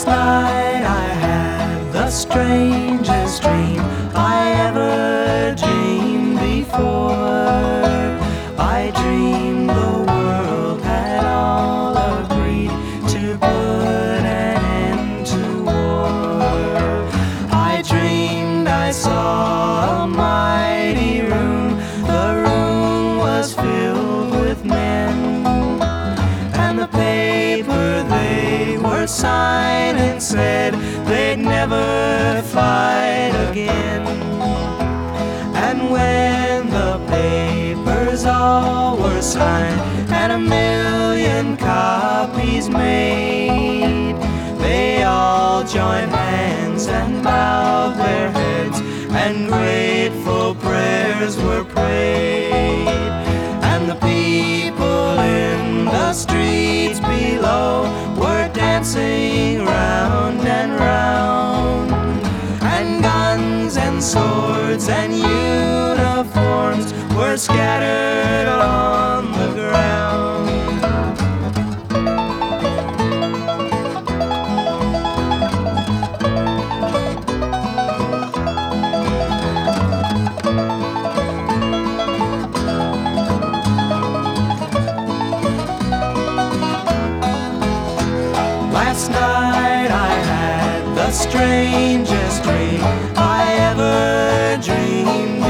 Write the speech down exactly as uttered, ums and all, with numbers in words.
Last night I had the strangest dream I ever dreamed before. I dreamed the world had all agreed to put an end to war. I dreamed I saw a mighty room. The room was filled with men, and the paper they were signing said they'd never fight again. And when the papers all were signed and a million copies made, they all joined hands and bowed their heads, and grateful prayers were prayed. And the people in the streets below were dancing round and round, and guns and swords and uniforms were scattered on the ground. Last night I had the strangest dream I ever dreamed